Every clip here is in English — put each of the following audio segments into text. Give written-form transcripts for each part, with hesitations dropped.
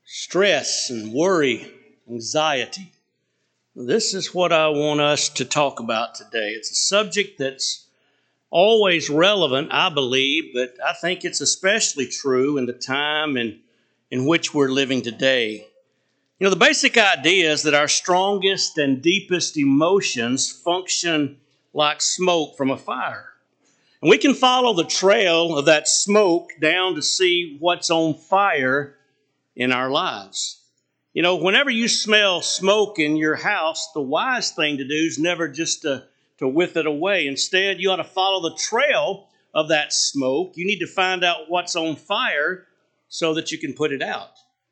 Stress and worry, anxiety. This is what I want us to talk about today. It's a subject that's always relevant, I believe, but I think it's especially true in the time in which we're living today. The basic idea is that our strongest and deepest emotions function like smoke from a fire. And we can follow the trail of that smoke down to see what's on fire in our lives. Whenever you smell smoke in your house, the wise thing to do is never just to whiff it away. Instead, you ought to follow the trail of that smoke. You need to find out what's on fire so that you can put it out.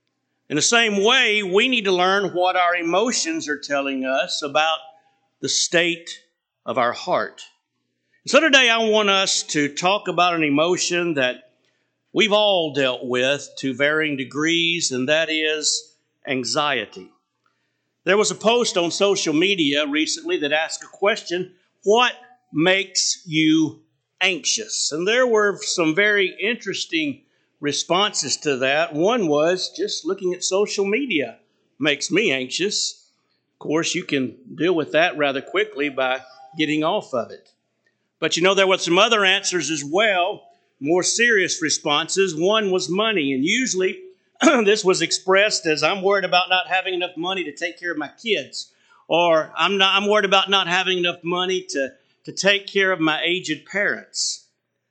In the same way, we need to learn what our emotions are telling us about the state of our heart. So today I want us to talk about an emotion that we've all dealt with to varying degrees, and that is anxiety. There was a post on social media recently that asked a question, what makes you anxious? And there were some very interesting responses to that. One was just looking at social media makes me anxious. Of course, you can deal with that rather quickly by getting off of it. But there were some other answers as well, more serious responses. One was money, and usually this was expressed as I'm worried about not having enough money to take care of my kids, or I'm worried about not having enough money to take care of my aged parents,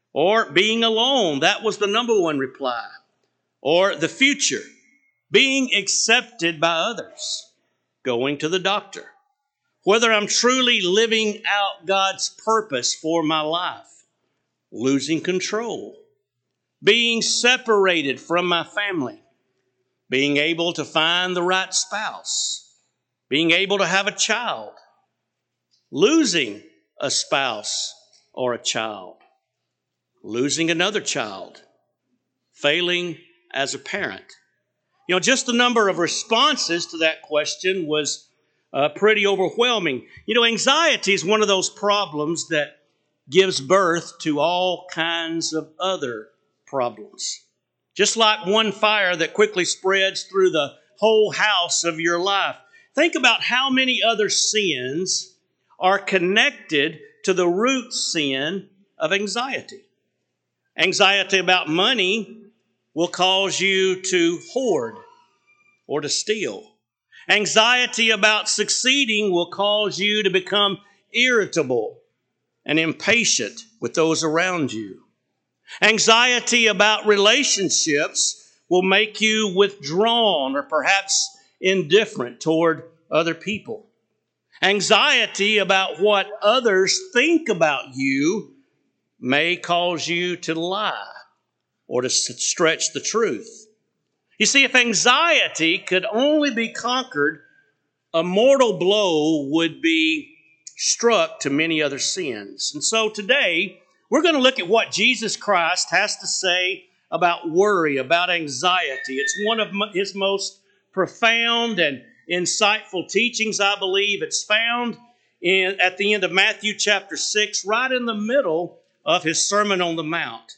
or being alone. That was the number one reply. Or the future, being accepted by others, going to the doctor, whether I'm truly living out God's purpose for my life, losing control, being separated from my family, being able to find the right spouse, being able to have a child, losing a spouse or a child, losing another child, failing as a parent. Just the number of responses to that question was pretty overwhelming. Anxiety is one of those problems that gives birth to all kinds of other problems. Just like one fire that quickly spreads through the whole house of your life. Think about how many other sins are connected to the root sin of anxiety. Anxiety about money will cause you to hoard or to steal. Anxiety about succeeding will cause you to become irritable and impatient with those around you. Anxiety about relationships will make you withdrawn or perhaps indifferent toward other people. Anxiety about what others think about you may cause you to lie or to stretch the truth. You see, if anxiety could only be conquered, a mortal blow would be struck to many other sins. And so today, we're going to look at what Jesus Christ has to say about worry, about anxiety. It's one of his most profound and insightful teachings, I believe. It's found at the end of Matthew chapter 6, right in the middle of his Sermon on the Mount.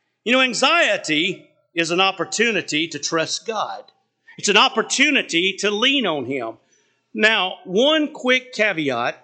Anxiety is an opportunity to trust God. It's an opportunity to lean on Him. Now, one quick caveat,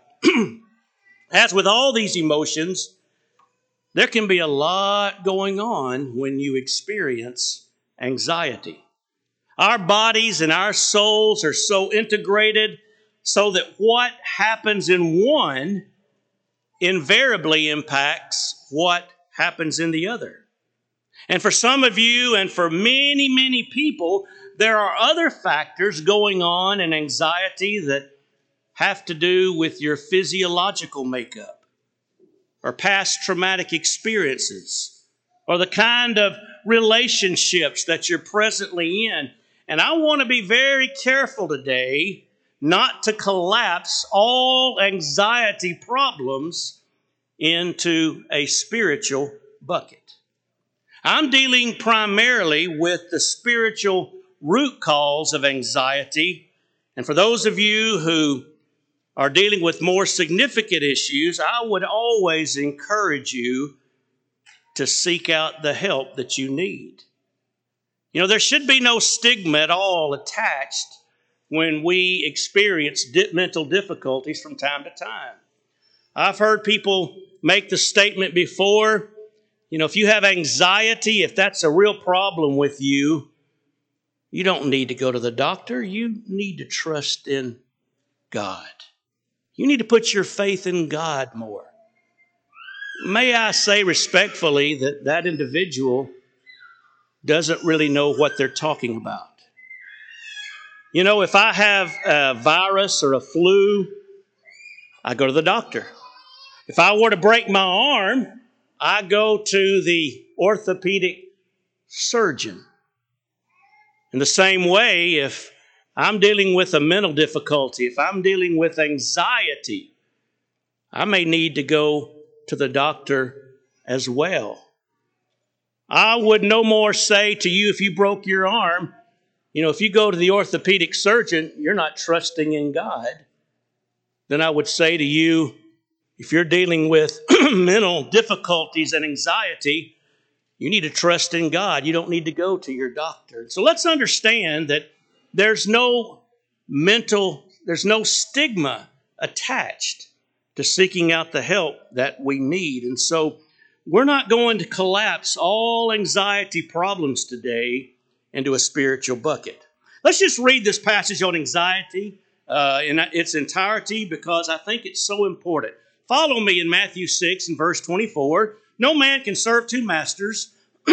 as with all these emotions, there can be a lot going on when you experience anxiety. Our bodies and our souls are so integrated so that what happens in one invariably impacts what happens in the other. And for some of you and for many, many people, there are other factors going on in anxiety that have to do with your physiological makeup or past traumatic experiences or the kind of relationships that you're presently in. And I want to be very careful today not to collapse all anxiety problems into a spiritual bucket. I'm dealing primarily with the spiritual root cause of anxiety. And for those of you who are dealing with more significant issues, I would always encourage you to seek out the help that you need. There should be no stigma at all attached when we experience mental difficulties from time to time. I've heard people make the statement before, if you have anxiety, if that's a real problem with you, you don't need to go to the doctor. You need to trust in God. You need to put your faith in God more. May I say respectfully that that individual doesn't really know what they're talking about. If I have a virus or a flu, I go to the doctor. If I were to break my arm, I go to the orthopedic surgeon. In the same way, if I'm dealing with a mental difficulty, if I'm dealing with anxiety, I may need to go to the doctor as well. I would no more say to you, if you broke your arm, if you go to the orthopedic surgeon, you're not trusting in God. Then I would say to you, if you're dealing with mental difficulties and anxiety, you need to trust in God. You don't need to go to your doctor. So let's understand that there's no stigma attached to seeking out the help that we need. And so we're not going to collapse all anxiety problems today into a spiritual bucket. Let's just read this passage on anxiety in its entirety because I think it's so important. Follow me in Matthew 6 and verse 24. No man can serve two masters,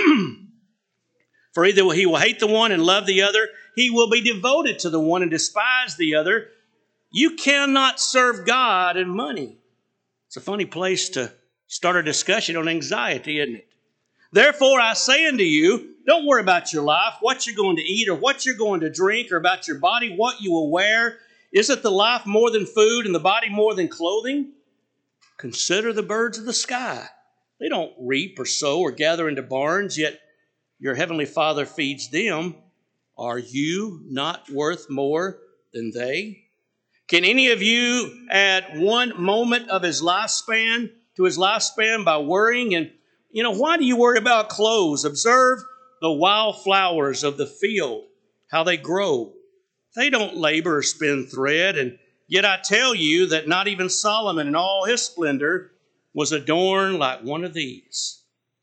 for either he will hate the one and love the other, he will be devoted to the one and despise the other. You cannot serve God and money. It's a funny place to start a discussion on anxiety, isn't it? Therefore, I say unto you, don't worry about your life, what you're going to eat or what you're going to drink, or about your body, what you will wear. Isn't the life more than food and the body more than clothing? Consider the birds of the sky. They don't reap or sow or gather into barns, yet your heavenly Father feeds them. Are you not worth more than they? Can any of you add one moment of his lifespan to his lifespan by worrying? And, why do you worry about clothes? Observe the wild flowers of the field, how they grow. They don't labor or spin thread. And yet I tell you that not even Solomon in all his splendor was adorned like one of these.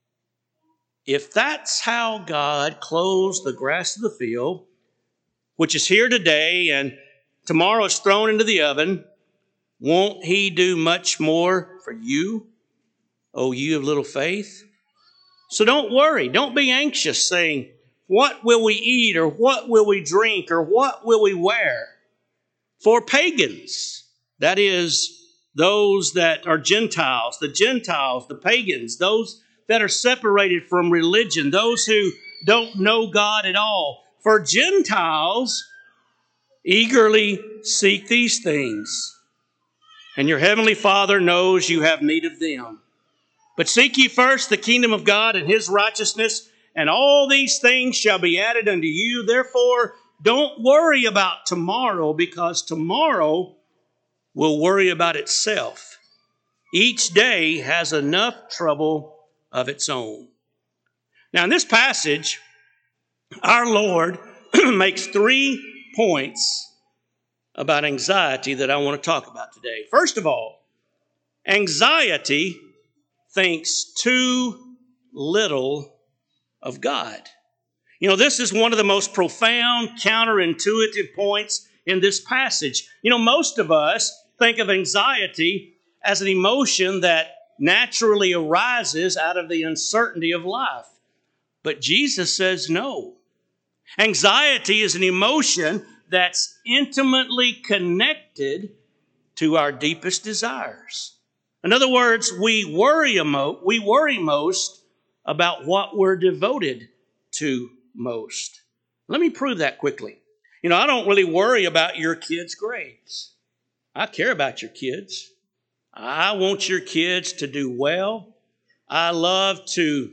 If that's how God clothes the grass of the field, which is here today and tomorrow is thrown into the oven, won't he do much more for you, O you of little faith? So don't worry. Don't be anxious saying, what will we eat or what will we drink or what will we wear? For pagans, that is, those that are Gentiles, the pagans, those that are separated from religion, those who don't know God at all. For Gentiles eagerly seek these things, and your heavenly Father knows you have need of them. But seek ye first the kingdom of God and his righteousness, and all these things shall be added unto you. Therefore, don't worry about tomorrow, because tomorrow will worry about itself. Each day has enough trouble of its own. Now, in this passage, our Lord makes 3 points about anxiety that I want to talk about today. First of all, anxiety thinks too little of God. This is one of the most profound, counterintuitive points in this passage. Most of us think of anxiety as an emotion that naturally arises out of the uncertainty of life. But Jesus says no. Anxiety is an emotion that's intimately connected to our deepest desires. In other words, we worry most about what we're devoted to most. Let me prove that quickly. I don't really worry about your kids' grades. I care about your kids. I want your kids to do well. I love to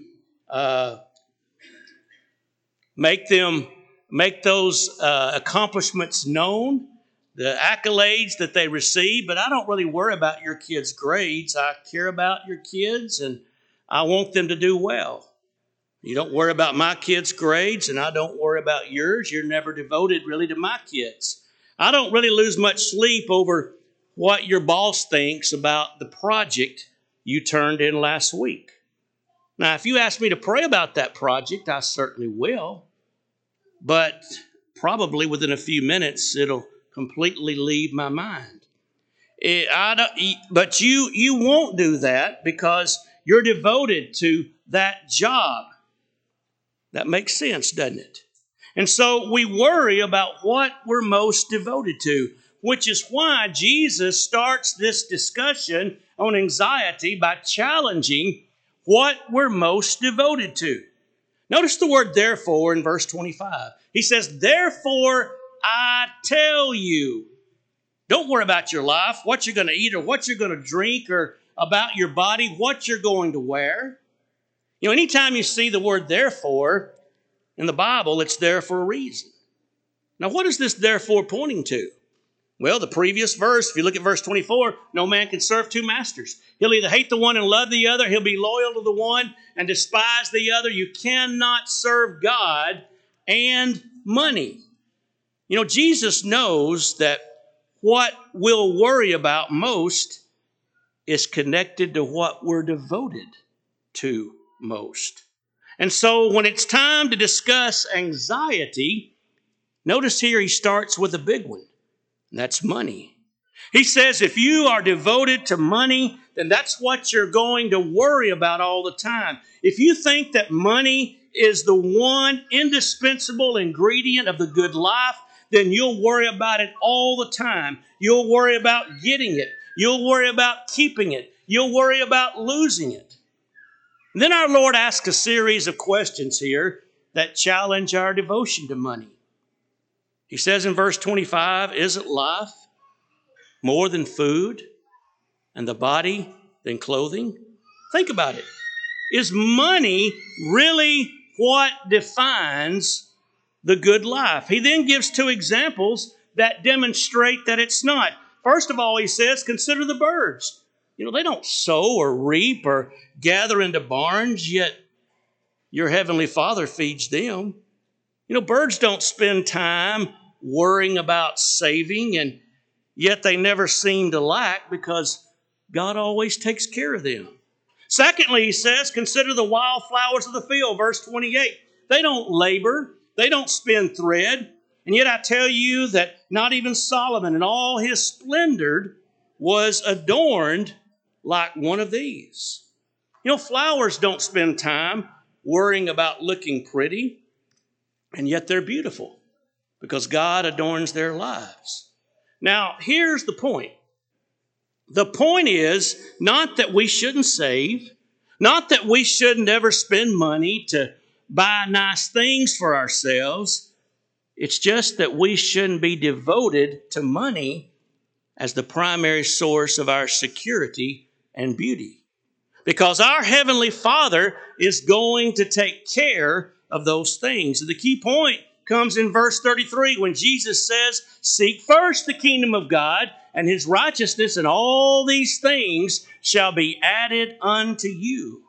make those accomplishments known, the accolades that they receive, but I don't really worry about your kids' grades. I care about your kids and I want them to do well. You don't worry about my kids' grades, and I don't worry about yours. You're never devoted really to my kids. I don't really lose much sleep over what your boss thinks about the project you turned in last week. Now, if you ask me to pray about that project, I certainly will. But probably within a few minutes, it'll completely leave my mind. But you won't do that because you're devoted to that job. That makes sense, doesn't it? And so we worry about what we're most devoted to, which is why Jesus starts this discussion on anxiety by challenging what we're most devoted to. Notice the word therefore in verse 25. He says, therefore I tell you. Don't worry about your life, what you're going to eat or what you're going to drink, or about your body, what you're going to wear. You know, anytime you see the word therefore in the Bible, it's there for a reason. Now, what is this therefore pointing to? Well, the previous verse, if you look at verse 24, no man can serve two masters. He'll either hate the one and love the other. He'll be loyal to the one and despise the other. You cannot serve God and money. You know, Jesus knows that what we'll worry about most is connected to what we're devoted to most. And so when it's time to discuss anxiety, notice here he starts with a big one, and that's money. He says if you are devoted to money, then that's what you're going to worry about all the time. If you think that money is the one indispensable ingredient of the good life, then you'll worry about it all the time. You'll worry about getting it. You'll worry about keeping it. You'll worry about losing it. And then our Lord asks a series of questions here that challenge our devotion to money. He says in verse 25, isn't life more than food and the body than clothing? Think about it. Is money really what defines the good life? He then gives two examples that demonstrate that it's not. First of all, he says, consider the birds. You know, they don't sow or reap or gather into barns, yet your heavenly Father feeds them. You know, birds don't spend time worrying about saving, and yet they never seem to lack because God always takes care of them. Secondly, he says, consider the wildflowers of the field, verse 28. They don't labor, they don't spin thread, and yet I tell you that not even Solomon in all his splendor was adorned like one of these. You know, flowers don't spend time worrying about looking pretty, and yet they're beautiful because God adorns their lives. Now, here's the point. The point is not that we shouldn't save, not that we shouldn't ever spend money to buy nice things for ourselves. It's just that we shouldn't be devoted to money as the primary source of our security and beauty. Because our Heavenly Father is going to take care of those things. And the key point comes in verse 33 when Jesus says, seek first the kingdom of God and his righteousness, and all these things shall be added unto you.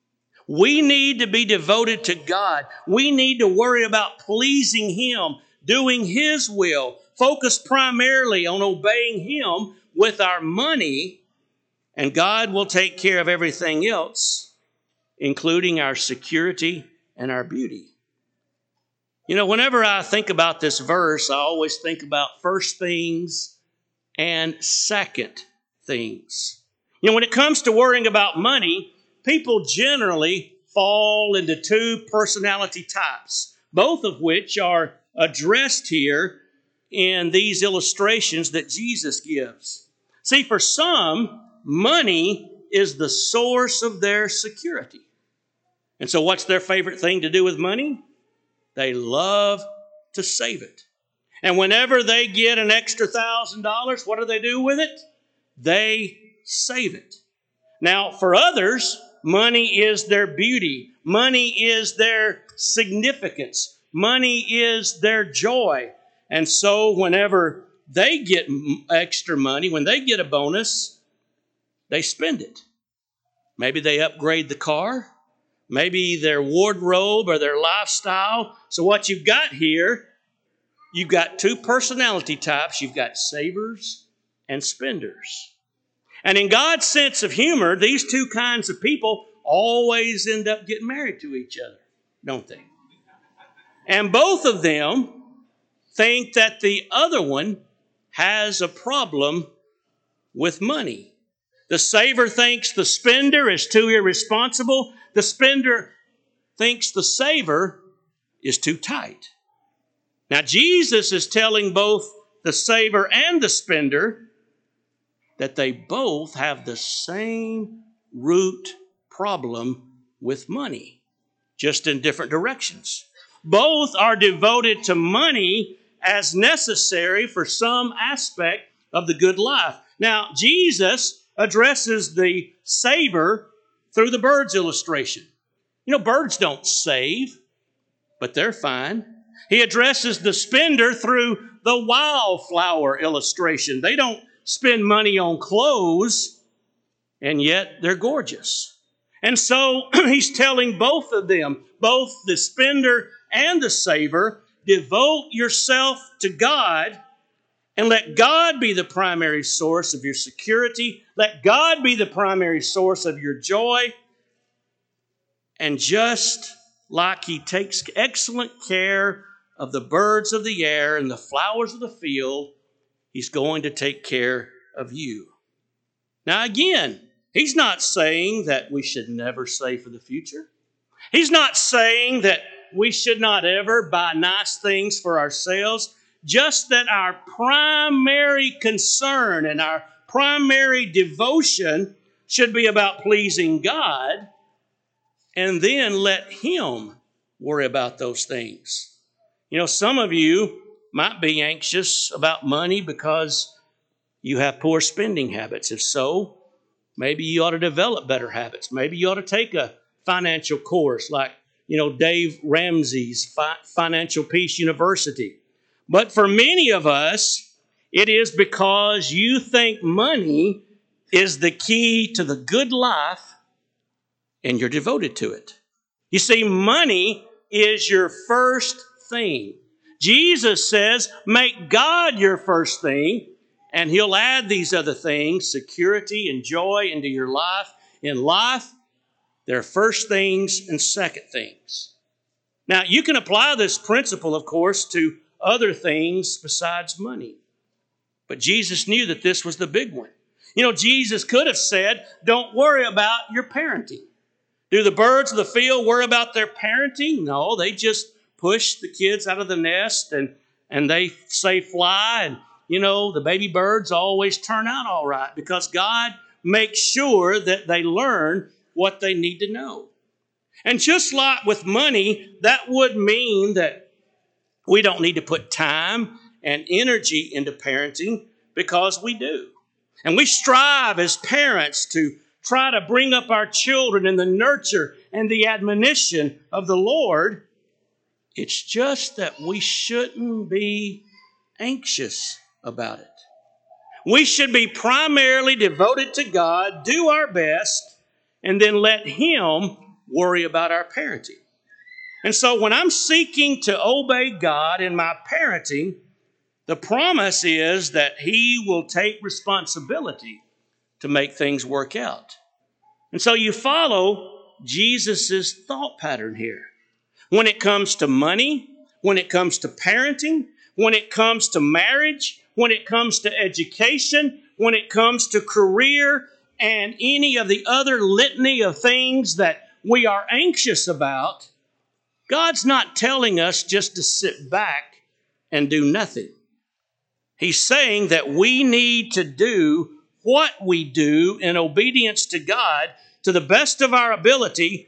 We need to be devoted to God. We need to worry about pleasing him, doing his will, focus primarily on obeying him with our money, and God will take care of everything else, including our security and our beauty. You know, whenever I think about this verse, I always think about first things and second things. You know, when it comes to worrying about money, people generally fall into two personality types, both of which are addressed here in these illustrations that Jesus gives. See, for some, money is the source of their security. And so what's their favorite thing to do with money? They love to save it. And whenever they get an extra $1,000, what do they do with it? They save it. Now, for others, money is their beauty. Money is their significance. Money is their joy. And so whenever they get extra money, when they get a bonus, they spend it. Maybe they upgrade the car. maybe their wardrobe or their lifestyle. So what you've got here, you've got two personality types. You've got savers and spenders. And in God's sense of humor, these two kinds of people always end up getting married to each other, don't they? And both of them think that the other one has a problem with money. The saver thinks the spender is too irresponsible. The spender thinks the saver is too tight. Now, Jesus is telling both the saver and the spender that they both have the same root problem with money, just in different directions. Both are devoted to money as necessary for some aspect of the good life. Now, Jesus addresses the saver through the birds illustration. You know, birds don't save, but they're fine. He addresses the spender through the wildflower illustration. They don't spend money on clothes, and yet they're gorgeous. And so he's telling both of them, both the spender and the saver, devote yourself to God and let God be the primary source of your security. Let God be the primary source of your joy. And just like He takes excellent care of the birds of the air and the flowers of the field, He's going to take care of you. Now again, He's not saying that we should never save for the future. He's not saying that we should not ever buy nice things for ourselves. Just that our primary concern and our primary devotion should be about pleasing God, and then let Him worry about those things. You know, some of you might be anxious about money because you have poor spending habits. If so, maybe you ought to develop better habits. Maybe you ought to take a financial course like, Dave Ramsey's Financial Peace University. But for many of us, it is because you think money is the key to the good life and you're devoted to it. You see, money is your first thing. Jesus says, make God your first thing, and He'll add these other things, security and joy, into your life. In life, there are first things and second things. Now, you can apply this principle, of course, to other things besides money. But Jesus knew that this was the big one. Jesus could have said, don't worry about your parenting. Do the birds of the field worry about their parenting? No, they just push the kids out of the nest and they say fly. And, the baby birds always turn out all right because God makes sure that they learn what they need to know. And just like with money, that would mean that we don't need to put time and energy into parenting because we do. And we strive as parents to try to bring up our children in the nurture and the admonition of the Lord. It's just that we shouldn't be anxious about it. We should be primarily devoted to God, do our best, and then let Him worry about our parenting. And so when I'm seeking to obey God in my parenting, the promise is that He will take responsibility to make things work out. And so you follow Jesus' thought pattern here. When it comes to money, when it comes to parenting, when it comes to marriage, when it comes to education, when it comes to career, and any of the other litany of things that we are anxious about, God's not telling us just to sit back and do nothing. He's saying that we need to do what we do in obedience to God to the best of our ability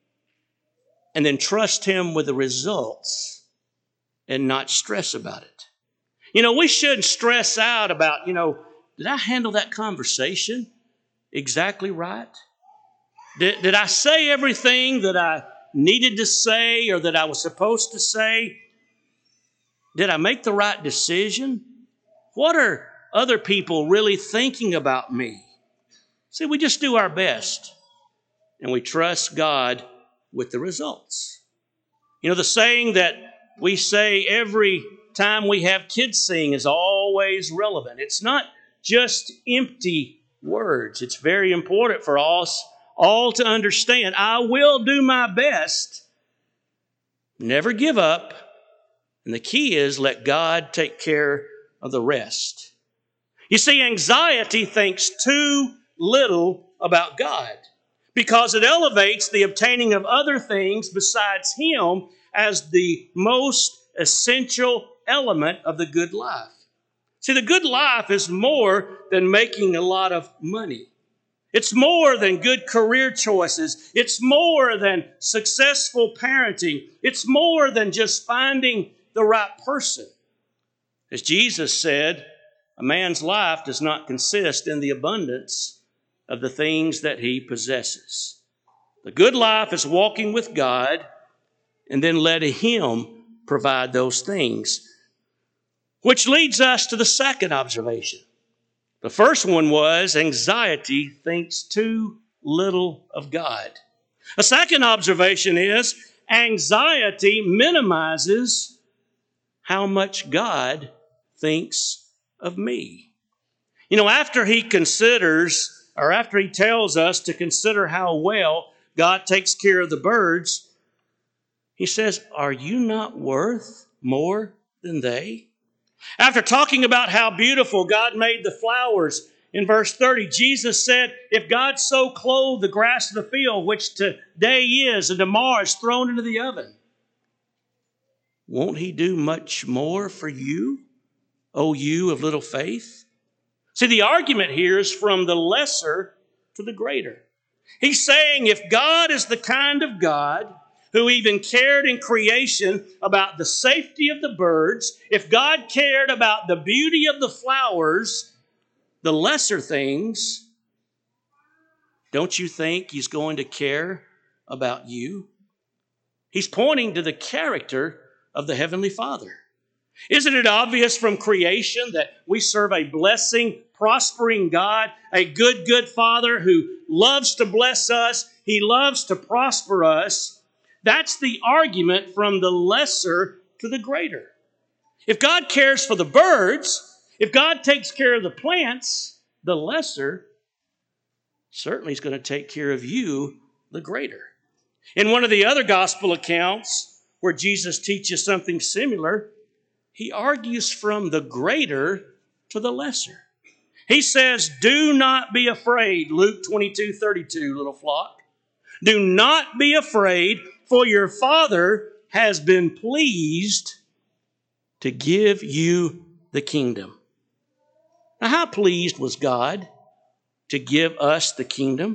and then trust Him with the results and not stress about it. We shouldn't stress out about, did I handle that conversation exactly right? Did I say everything that I needed to say or that I was supposed to say? Did I make the right decision? What are other people really thinking about me? See, we just do our best and we trust God with the results. You know, the saying that we say every time we have kids sing is always relevant. It's not just empty words. It's very important for us all to understand. I will do my best. Never give up. And the key is let God take care of the rest. You see, anxiety thinks too little about God because it elevates the obtaining of other things besides Him as the most essential element of the good life. See, the good life is more than making a lot of money. It's more than good career choices. It's more than successful parenting. It's more than just finding the right person. As Jesus said, a man's life does not consist in the abundance of the things that he possesses. The good life is walking with God and then letting Him provide those things. Which leads us to the second observation. The first one was anxiety thinks too little of God. A second observation is anxiety minimizes how much God thinks of me. You know, after he tells us to consider how well God takes care of the birds, he says, are you not worth more than they? After talking about how beautiful God made the flowers, in verse 30, Jesus said, if God so clothed the grass of the field, which today is and tomorrow is thrown into the oven, won't He do much more for you, O you of little faith? See, the argument here is from the lesser to the greater. He's saying if God is the kind of God who even cared in creation about the safety of the birds, if God cared about the beauty of the flowers, the lesser things, don't you think He's going to care about you? He's pointing to the character of the Heavenly Father. Isn't it obvious from creation that we serve a blessing, prospering God, a good Father who loves to bless us, He loves to prosper us? That's the argument from the lesser to the greater. If God cares for the birds, if God takes care of the plants, the lesser certainly is going to take care of you, the greater. In one of the other gospel accounts where Jesus teaches something similar, He argues from the greater to the lesser. He says, do not be afraid, Luke 22:32, little flock. Do not be afraid, for your Father has been pleased to give you the kingdom. Now, how pleased was God to give us the kingdom?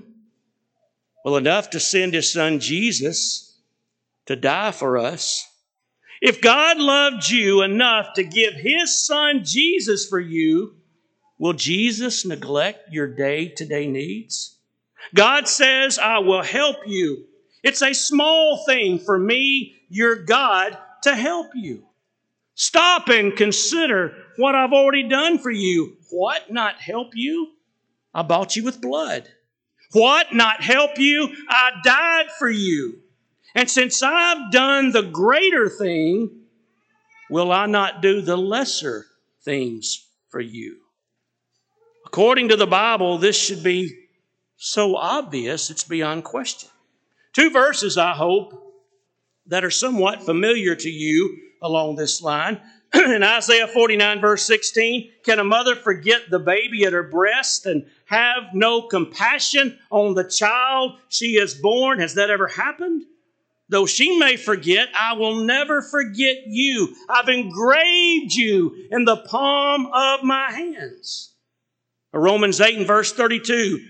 Well, enough to send His Son Jesus to die for us. If God loved you enough to give His Son Jesus for you, will Jesus neglect your day-to-day needs? God says, I will help you. It's a small thing for me, your God, to help you. Stop and consider what I've already done for you. What, not help you? I bought you with blood. What, not help you? I died for you. And since I've done the greater thing, will I not do the lesser things for you? According to the Bible, this should be so obvious it's beyond question. Two verses, I hope, that are somewhat familiar to you along this line. In Isaiah 49, verse 16, can a mother forget the baby at her breast and have no compassion on the child she has born? Has that ever happened? Though she may forget, I will never forget you. I've engraved you in the palm of my hands. Romans 8 and verse 32,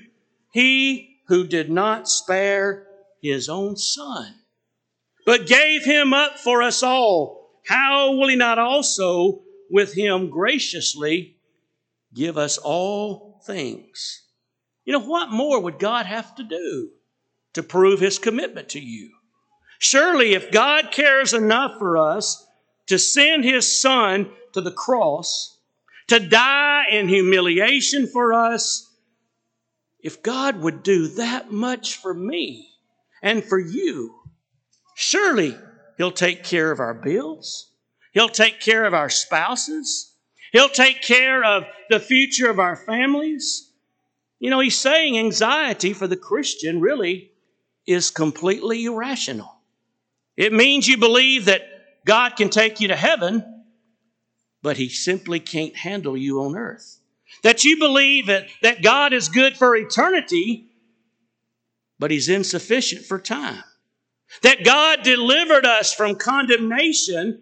He who did not spare His own Son, but gave Him up for us all, how will He not also with Him graciously give us all things? You know, what more would God have to do to prove His commitment to you? Surely if God cares enough for us to send His Son to the cross, to die in humiliation for us, if God would do that much for me and for you, Surely He'll take care of our bills. He'll take care of our spouses. He'll take care of the future of our families. You know, He's saying anxiety for the Christian really is completely irrational. It means you believe that God can take you to heaven, but He simply can't handle you on earth. That you believe that God is good for eternity, but He's insufficient for time. That God delivered us from condemnation,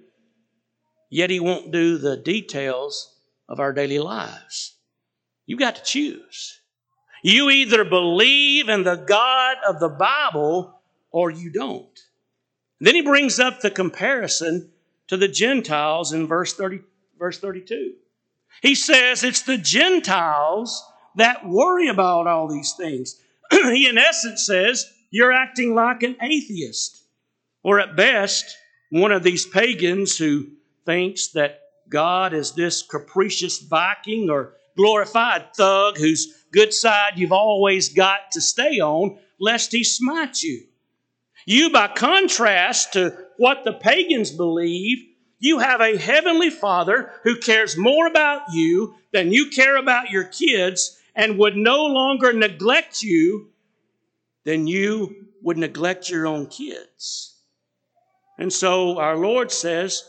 yet He won't do the details of our daily lives. You've got to choose. You either believe in the God of the Bible or you don't. Then He brings up the comparison to the Gentiles in verse 32. He says it's the Gentiles that worry about all these things. He in essence says, you're acting like an atheist, or at best, one of these pagans who thinks that God is this capricious Viking or glorified thug whose good side you've always got to stay on, lest he smite you. You, by contrast to what the pagans believe, you have a heavenly Father who cares more about you than you care about your kids and would no longer neglect you than you would neglect your own kids. And so our Lord says,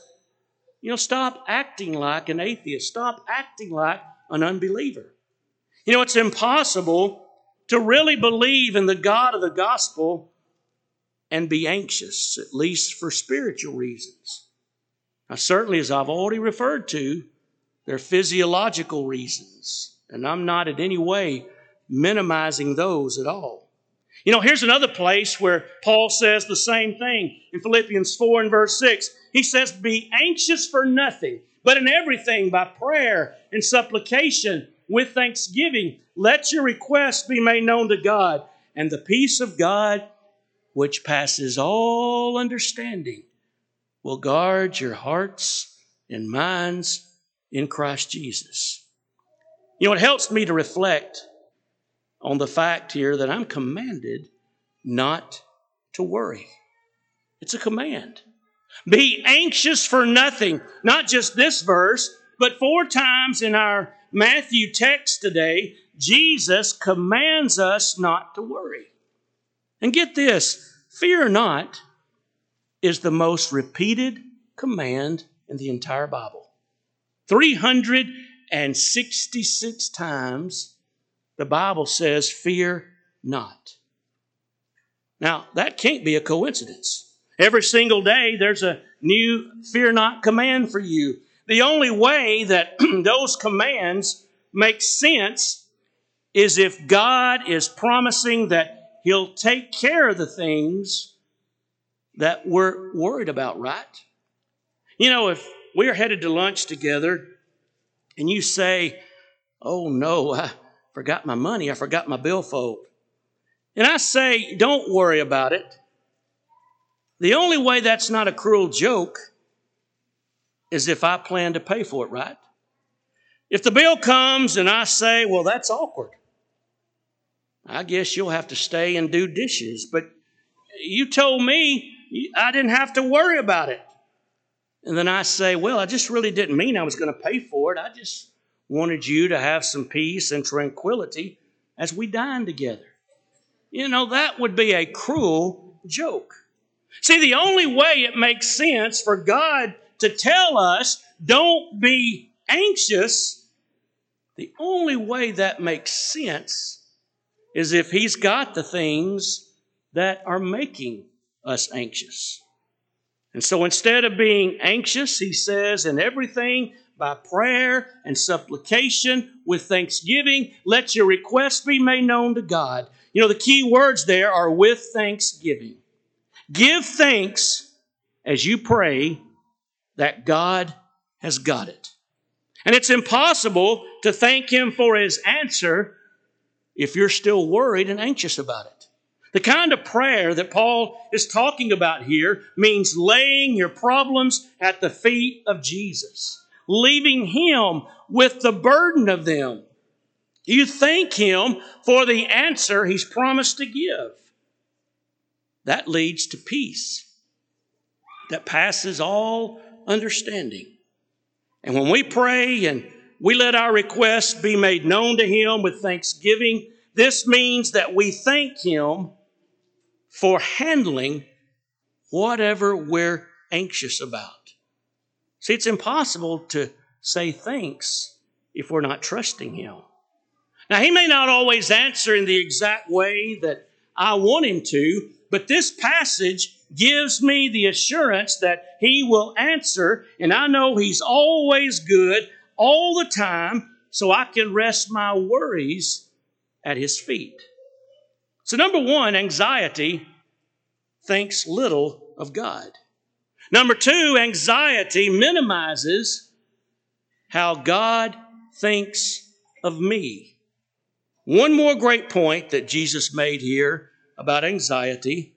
stop acting like an atheist. Stop acting like an unbeliever. It's impossible to really believe in the God of the gospel and be anxious, at least for spiritual reasons. Now, certainly, as I've already referred to, there are physiological reasons, and I'm not in any way minimizing those at all. Here's another place where Paul says the same thing. In Philippians 4 and verse 6, he says, be anxious for nothing, but in everything by prayer and supplication with thanksgiving, let your requests be made known to God, and the peace of God, which passes all understanding, will guard your hearts and minds in Christ Jesus. It helps me to reflect on the fact here that I'm commanded not to worry. It's a command. Be anxious for nothing. Not just this verse, but 4 times in our Matthew text today, Jesus commands us not to worry. And get this, fear not is the most repeated command in the entire Bible. 366 times the Bible says, fear not. Now, that can't be a coincidence. Every single day, there's a new fear not command for you. The only way that those commands make sense is if God is promising that He'll take care of the things that we're worried about, right? If we're headed to lunch together and you say, oh no, I forgot my money, I forgot my billfold. And I say, don't worry about it. The only way that's not a cruel joke is if I plan to pay for it, right? If the bill comes and I say, well, that's awkward. I guess you'll have to stay and do dishes. But you told me I didn't have to worry about it. And then I say, well, I just really didn't mean I was going to pay for it. I just wanted you to have some peace and tranquility as we dine together. That would be a cruel joke. See, the only way it makes sense for God to tell us, don't be anxious, the only way that makes sense is if He's got the things that are making us anxious. And so instead of being anxious, He says, in everything, by prayer and supplication with thanksgiving, let your requests be made known to God. The key words there are with thanksgiving. Give thanks as you pray that God has got it. And it's impossible to thank Him for His answer if you're still worried and anxious about it. The kind of prayer that Paul is talking about here means laying your problems at the feet of Jesus, leaving Him with the burden of them. You thank Him for the answer He's promised to give. That leads to peace. that passes all understanding. And when we pray and we let our requests be made known to Him with thanksgiving, this means that we thank Him for handling whatever we're anxious about. See, it's impossible to say thanks if we're not trusting Him. Now, He may not always answer in the exact way that I want Him to, but this passage gives me the assurance that He will answer, and I know He's always good all the time, so I can rest my worries at His feet. So number one, anxiety thinks little of God. Number two, anxiety minimizes how God thinks of me. One more great point that Jesus made here about anxiety.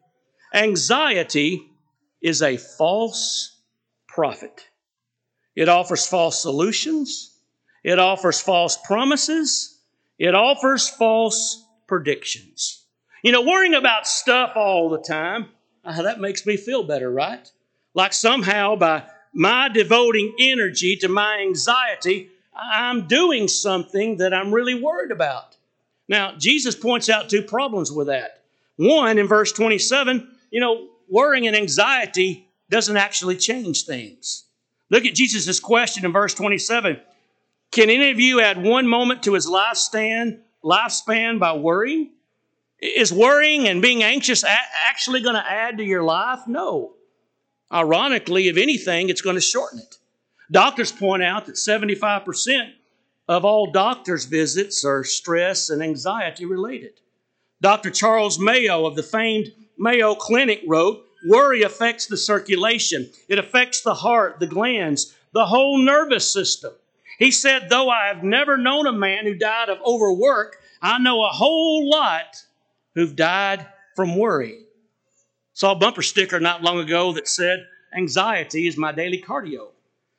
Anxiety is a false prophet. It offers false solutions. It offers false promises. It offers false predictions. Worrying about stuff all the time, that makes me feel better, right? Like somehow by my devoting energy to my anxiety, I'm doing something that I'm really worried about. Now, Jesus points out two problems with that. One, in verse 27, worrying and anxiety doesn't actually change things. Look at Jesus' question in verse 27. Can any of you add one moment to his lifespan by worrying? Is worrying and being anxious actually going to add to your life? No. Ironically, if anything, it's going to shorten it. Doctors point out that 75% of all doctors' visits are stress and anxiety related. Dr. Charles Mayo of the famed Mayo Clinic wrote, worry affects the circulation. It affects the heart, the glands, the whole nervous system. He said, though I have never known a man who died of overwork, I know a whole lot who've died from worry. Saw a bumper sticker not long ago that said, anxiety is my daily cardio.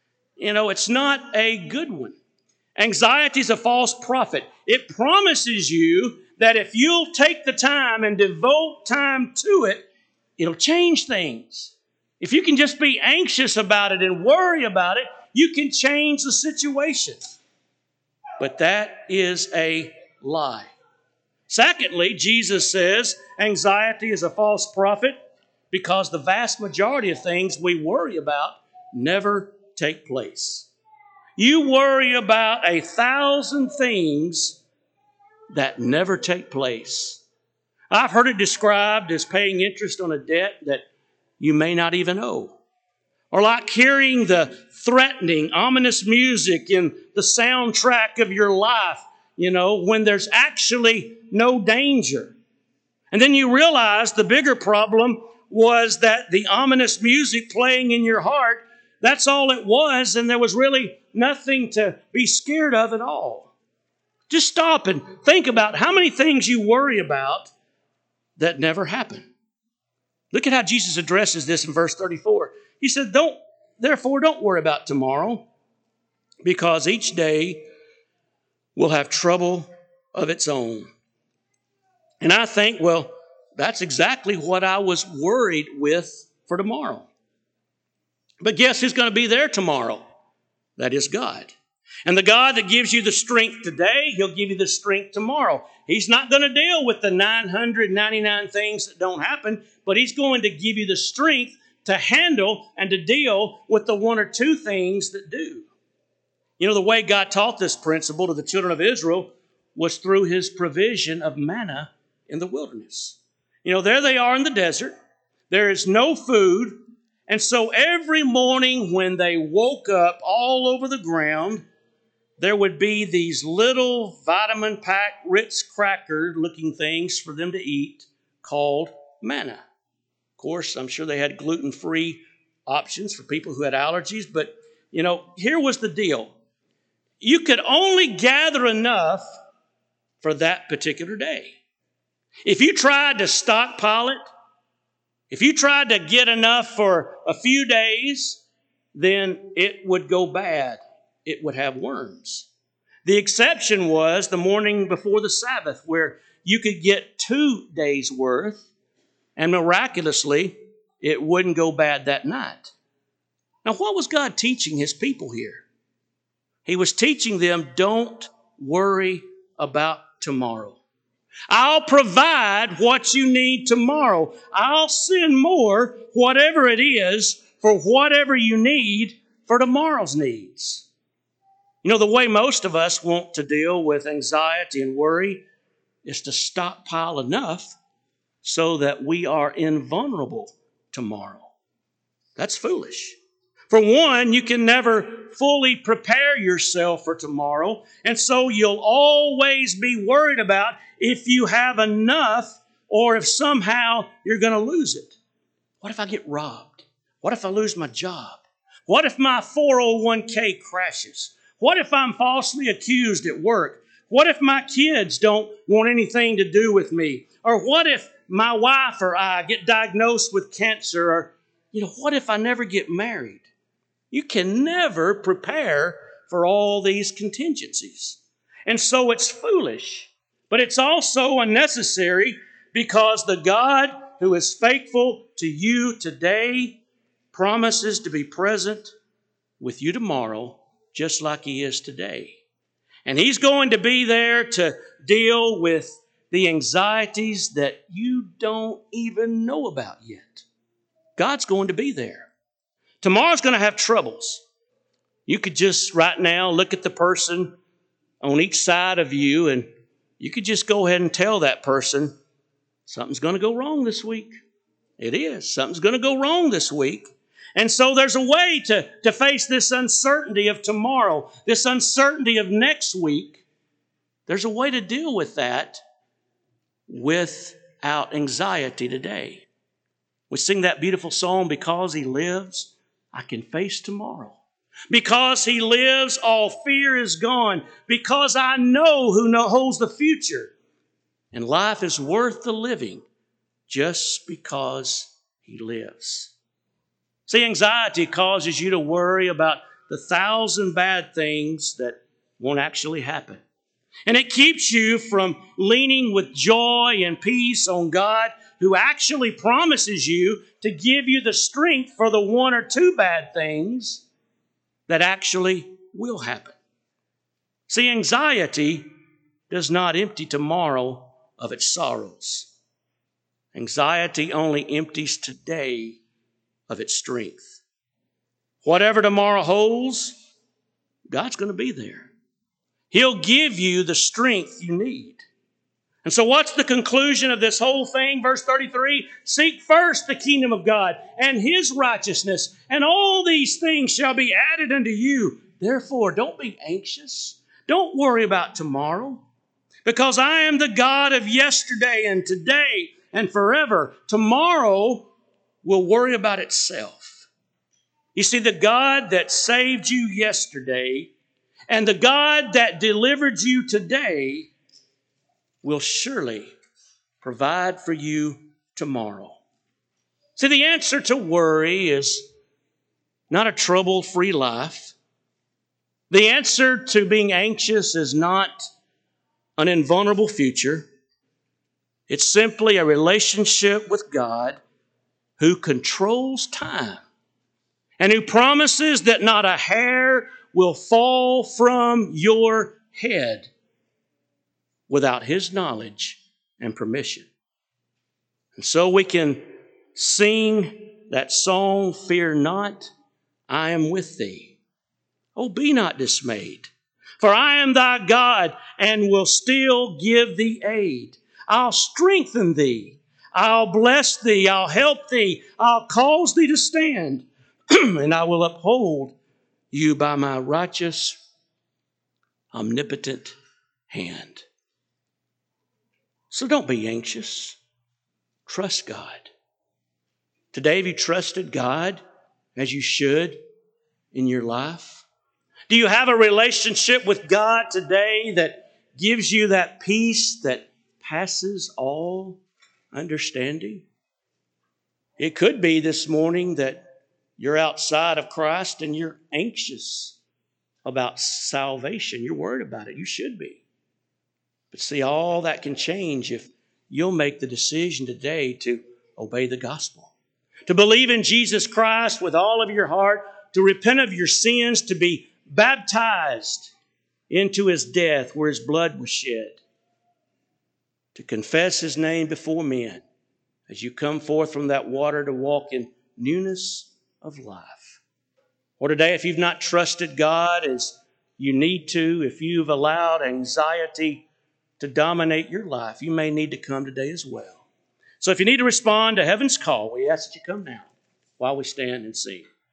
It's not a good one. Anxiety is a false prophet. It promises you that if you'll take the time and devote time to it, it'll change things. If you can just be anxious about it and worry about it, you can change the situation. But that is a lie. Secondly, Jesus says anxiety is a false prophet because the vast majority of things we worry about never take place. You worry about 1,000 things that never take place. I've heard it described as paying interest on a debt that you may not even owe. Or like hearing the threatening, ominous music in the soundtrack of your life, when there's actually no danger. And then you realize the bigger problem was that the ominous music playing in your heart, that's all it was, and there was really nothing to be scared of at all. Just stop and think about how many things you worry about that never happen. Look at how Jesus addresses this in verse 34. He said, Therefore don't worry about tomorrow, because each day will have trouble of its own. And I think, that's exactly what I was worried with for tomorrow. But guess who's going to be there tomorrow? That is God. And the God that gives you the strength today, He'll give you the strength tomorrow. He's not going to deal with the 999 things that don't happen, but He's going to give you the strength to handle and to deal with the one or two things that do. The way God taught this principle to the children of Israel was through His provision of manna in the wilderness. There they are in the desert. There is no food. And so every morning when they woke up all over the ground, there would be these little vitamin-packed Ritz cracker-looking things for them to eat called manna. Of course, I'm sure they had gluten-free options for people who had allergies. But, here was the deal. You could only gather enough for that particular day. If you tried to stockpile it, if you tried to get enough for a few days, then it would go bad. It would have worms. The exception was the morning before the Sabbath, where you could get 2 days' worth, and miraculously, it wouldn't go bad that night. Now, what was God teaching his people here? He was teaching them, don't worry about tomorrow. I'll provide what you need tomorrow. I'll send more, whatever it is, for whatever you need for tomorrow's needs. You know, the way most of us want to deal with anxiety and worry is to stockpile enough so that we are invulnerable tomorrow. That's foolish. For one, you can never fully prepare yourself for tomorrow, and so you'll always be worried about if you have enough or if somehow you're going to lose it. What if I get robbed? What if I lose my job? What if my 401k crashes? What if I'm falsely accused at work? What if my kids don't want anything to do with me? Or what if my wife or I get diagnosed with cancer? Or, what if I never get married? You can never prepare for all these contingencies. And so it's foolish, but it's also unnecessary because the God who is faithful to you today promises to be present with you tomorrow just like he is today. And he's going to be there to deal with the anxieties that you don't even know about yet. God's going to be there. Tomorrow's going to have troubles. You could just right now look at the person on each side of you and you could just go ahead and tell that person, something's going to go wrong this week. It is. Something's going to go wrong this week. And so there's a way to face this uncertainty of tomorrow, this uncertainty of next week. There's a way to deal with that without anxiety today. We sing that beautiful song, Because He Lives, I Can Face Tomorrow. Because He lives, all fear is gone. Because I know who holds the future. And life is worth the living just because He lives. See, anxiety causes you to worry about the 1,000 bad things that won't actually happen. And it keeps you from leaning with joy and peace on God, who actually promises you to give you the strength for the 1 or 2 bad things that actually will happen. See, anxiety does not empty tomorrow of its sorrows. Anxiety only empties today of its strength. Whatever tomorrow holds, God's going to be there. He'll give you the strength you need. And so what's the conclusion of this whole thing? Verse 33, seek first the kingdom of God and His righteousness, and all these things shall be added unto you. Therefore, don't be anxious. Don't worry about tomorrow, because I am the God of yesterday and today and forever. Tomorrow will worry about itself. You see, the God that saved you yesterday and the God that delivered you today will surely provide for you tomorrow. See, the answer to worry is not a trouble-free life. The answer to being anxious is not an invulnerable future. It's simply a relationship with God who controls time and who promises that not a hair will fall from your head without His knowledge and permission. And so we can sing that song, Fear Not, I Am With Thee. Oh, be not dismayed, for I am thy God and will still give thee aid. I'll strengthen thee. I'll bless thee. I'll help thee. I'll cause thee to stand, and I will uphold you by my righteous, omnipotent hand. So don't be anxious. Trust God. Today, have you trusted God as you should in your life? Do you have a relationship with God today that gives you that peace that passes all understanding? It could be this morning that you're outside of Christ and you're anxious about salvation. You're worried about it. You should be. But see, all that can change if you'll make the decision today to obey the gospel, to believe in Jesus Christ with all of your heart, to repent of your sins, to be baptized into his death where his blood was shed, to confess his name before men as you come forth from that water to walk in newness of life. Or today, if you've not trusted God as you need to, if you've allowed anxiety to dominate your life, you may need to come today as well. So if you need to respond to heaven's call, we ask that you come now while we stand and sing.